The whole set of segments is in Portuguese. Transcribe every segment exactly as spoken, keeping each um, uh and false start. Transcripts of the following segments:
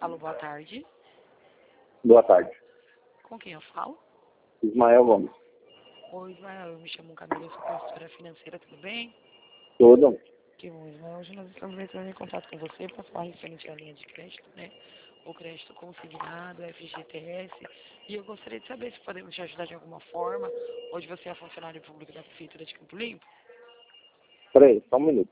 Alô, boa tarde. Boa tarde. Com quem eu falo? Ismael Gomes. Oi, Ismael, eu me chamo Camila, eu sou consultora financeira, tudo bem? Tudo? Que bom, Ismael. Hoje nós estamos entrando em contato com você para falar referente à linha de crédito, né? O crédito consignado, F G T S. E eu gostaria de saber se podemos te ajudar de alguma forma. Hoje você é funcionário público da Prefeitura de Campo Limpo? Peraí, só um minuto.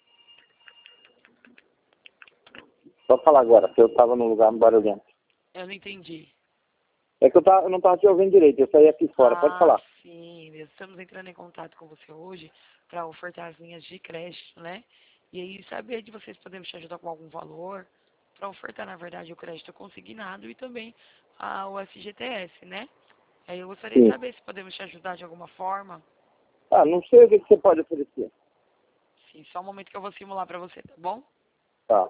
Só falar agora, porque eu estava num lugar barulhento. Eu não entendi. É que eu, tava, eu não estava te ouvindo direito, eu saí aqui fora, ah, pode falar. Sim, estamos entrando em contato com você hoje para ofertar as linhas de crédito, né? E aí saber de vocês podemos te ajudar com algum valor para ofertar, na verdade, o crédito consignado e também a, o F G T S, né? Aí eu gostaria de Sim. saber se podemos te ajudar de alguma forma. Ah, não sei o que que você pode oferecer. Sim, só um momento que eu vou simular para você, tá bom? Tá.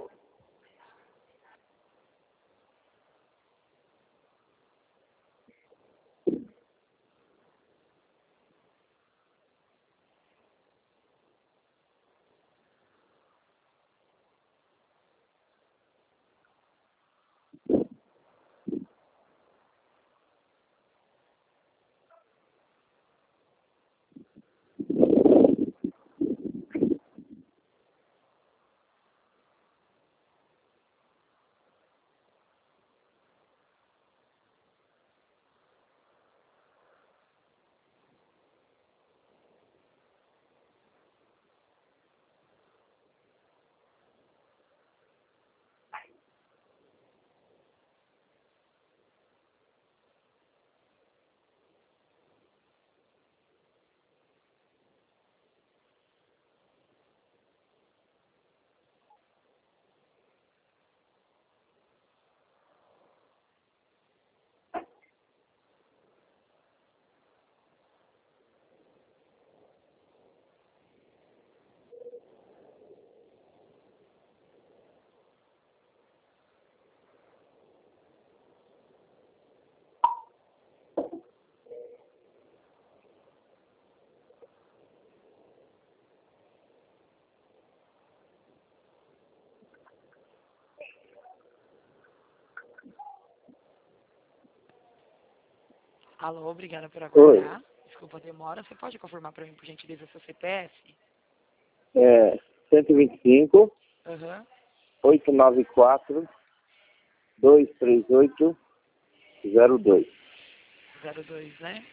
Alô, obrigada por aguardar. Oi. Desculpa a demora. Você pode confirmar para mim, por gentileza, seu C P F? É cento e vinte e cinco, Aham. oitocentos e noventa e quatro, duzentos e trinta e oito, zero dois. zero dois, né?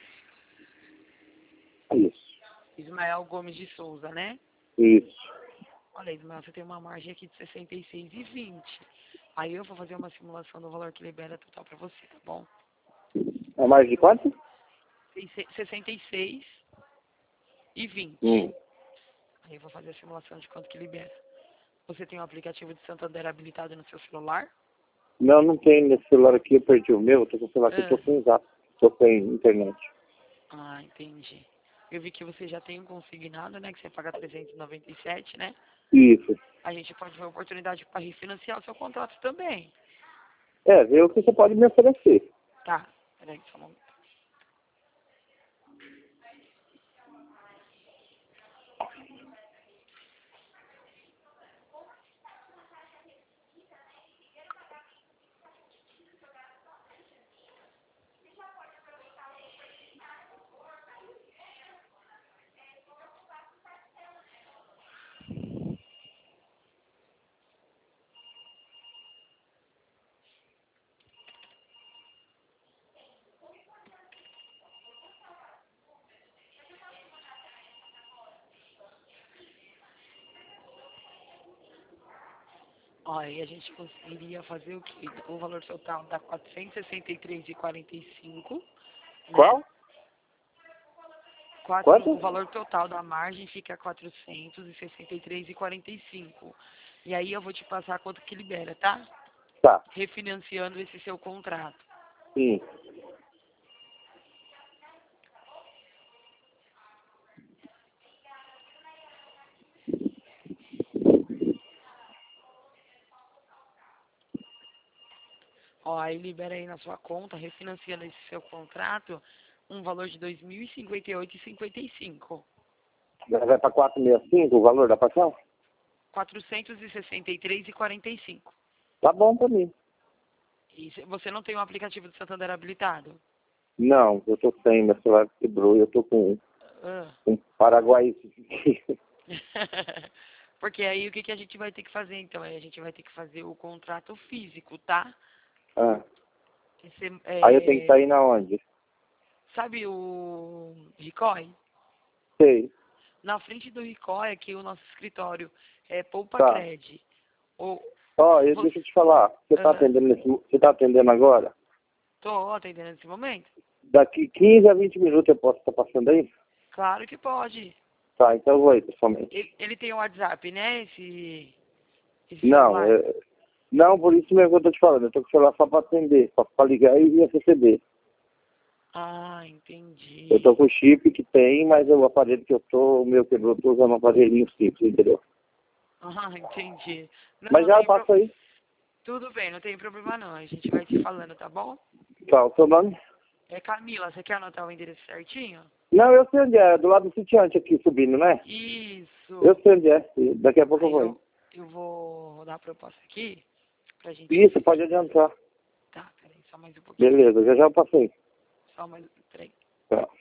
Isso. Ismael Gomes de Souza, né? Isso. Olha, Ismael, você tem uma margem aqui de sessenta e seis e vinte. Aí eu vou fazer uma simulação do valor que libera total para você, tá bom? É mais de quanto? sessenta e seis e vinte. Hum. Aí eu vou fazer a simulação de quanto que libera. Você tem o aplicativo de Santander habilitado no seu celular? Não, não tem nesse celular aqui, eu perdi o meu, eu tô com o celular aqui, eu tô Ah, sem zap, tô sem internet. ah, entendi. Eu vi que você já tem um consignado, né? Que você paga trezentos e noventa e sete, né? Isso. A gente pode ver a oportunidade para refinanciar o seu contrato também. É, vê o que você pode me oferecer. Tá, peraí, só um momento. Ó, aí a gente conseguiria fazer o quê? O valor total dá quatrocentos e sessenta e três e quarenta e cinco, né? Qual? Quatro, o Quanto? valor total da margem fica quatrocentos e sessenta e três e quarenta e cinco. E aí eu vou te passar quanto que libera, tá? Tá. Refinanciando esse seu contrato. Sim. Ó, aí libera aí na sua conta, refinanciando esse seu contrato, um valor de dois mil e cinquenta e oito reais e cinquenta e cinco. Vai para quatrocentos e sessenta e cinco o valor da paixão? quatrocentos e sessenta e três e quarenta e cinco. Tá bom pra mim. E se- você não tem o aplicativo do Santander habilitado? Não, eu tô sem, meu celular quebrou, eu tô com Ah. um Paraguai. Porque aí o que, que a gente vai ter que fazer então? Aí a gente vai ter que fazer o contrato físico, tá? Ah, Esse, aí eu tenho que é, sair na onde? sabe o Ricói? Sei. Na frente do Ricói, aqui o nosso escritório é Poupa Tá. Cred. Ou Ó, eu- você, deixa eu te falar. Você tá ah, atendendo nesse, mo- você tá atendendo agora? tô atendendo nesse momento? Daqui quinze a vinte minutos eu posso estar passando aí? Claro que pode. Tá, então eu vou aí, pessoalmente. Ele, ele tem o WhatsApp, né? Esse, esse Não, celular. é, não, por isso mesmo que eu tô te falando. Eu tô com o celular só pra atender, só pra ligar e receber. Ah, entendi. Eu tô com o chip que tem, mas o aparelho que eu tô, o meu quebrou, eu tô usando um aparelhinho simples, entendeu? Ah, entendi. Não, Mas não já tem pro... passa aí. Tudo bem, não tem problema não. A gente vai te falando, tá bom? Tá, o seu nome? É Camila, você quer anotar o endereço certinho? Não, eu sei onde é, do lado do sitiante aqui subindo, né? Isso. Eu sei onde é, daqui a pouco eu Aí vou. eu, eu vou rodar a proposta aqui pra gente Isso, ver. pode adiantar. Tá, peraí, só mais um pouquinho. Beleza, já já eu passei. Só mais, peraí. Tá.